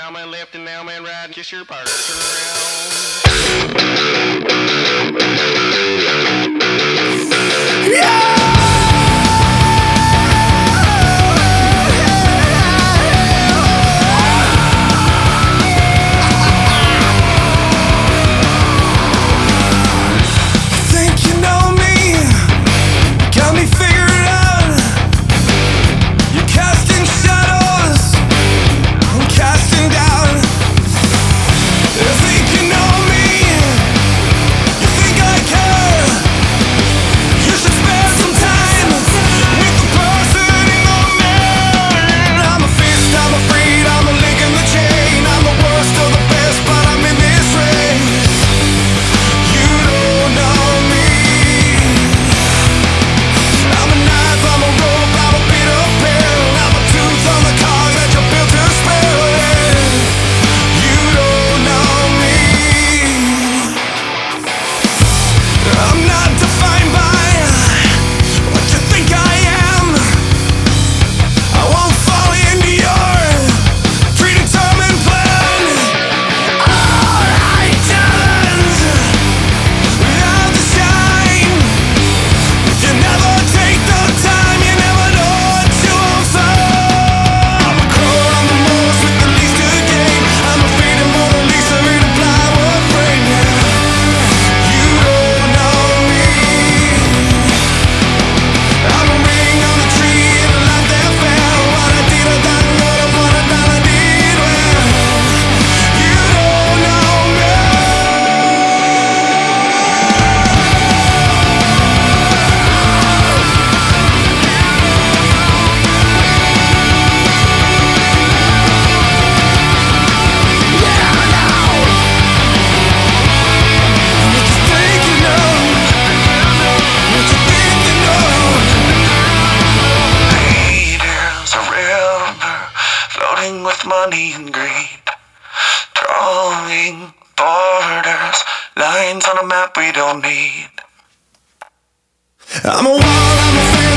now man left and now man right. Kiss your partner. Turn around. Yeah! With money and greed, drawing borders, lines on a map we don't need. I'm a wall, I'm a fan.